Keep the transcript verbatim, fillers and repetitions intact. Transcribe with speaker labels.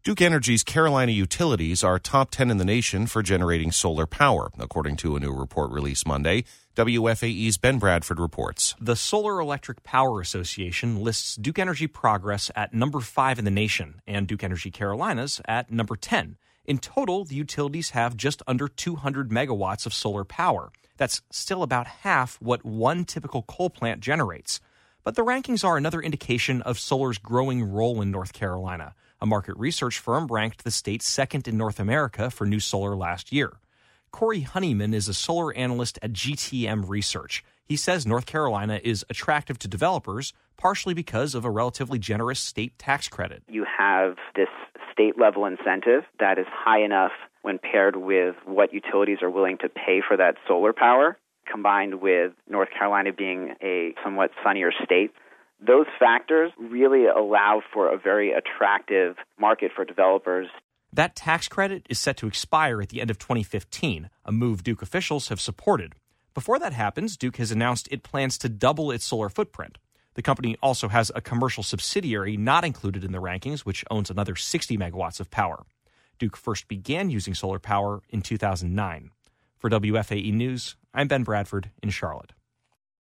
Speaker 1: Duke Energy's Carolina utilities are top ten in the nation for generating solar power, according to a new report released Monday. W F A E's Ben Bradford reports.
Speaker 2: The Solar Electric Power Association lists Duke Energy Progress at number five in the nation and Duke Energy Carolinas at number ten. In total, the utilities have just under two hundred megawatts of solar power. That's still about half what one typical coal plant generates. But the rankings are another indication of solar's growing role in North Carolina. A market research firm ranked the state second in North America for new solar last year. Corey Honeyman is a solar analyst at G T M Research. He says North Carolina is attractive to developers, partially because of a relatively generous state tax credit.
Speaker 3: You have this state-level incentive that is high enough when paired with what utilities are willing to pay for that solar power, combined with North Carolina being a somewhat sunnier state. Those factors really allow for a very attractive market for developers.
Speaker 2: That tax credit is set to expire at the end of twenty fifteen, a move Duke officials have supported. Before that happens, Duke has announced it plans to double its solar footprint. The company also has a commercial subsidiary not included in the rankings, which owns another sixty megawatts of power. Duke first began using solar power in two thousand nine. For W F A E News, I'm Ben Bradford in Charlotte.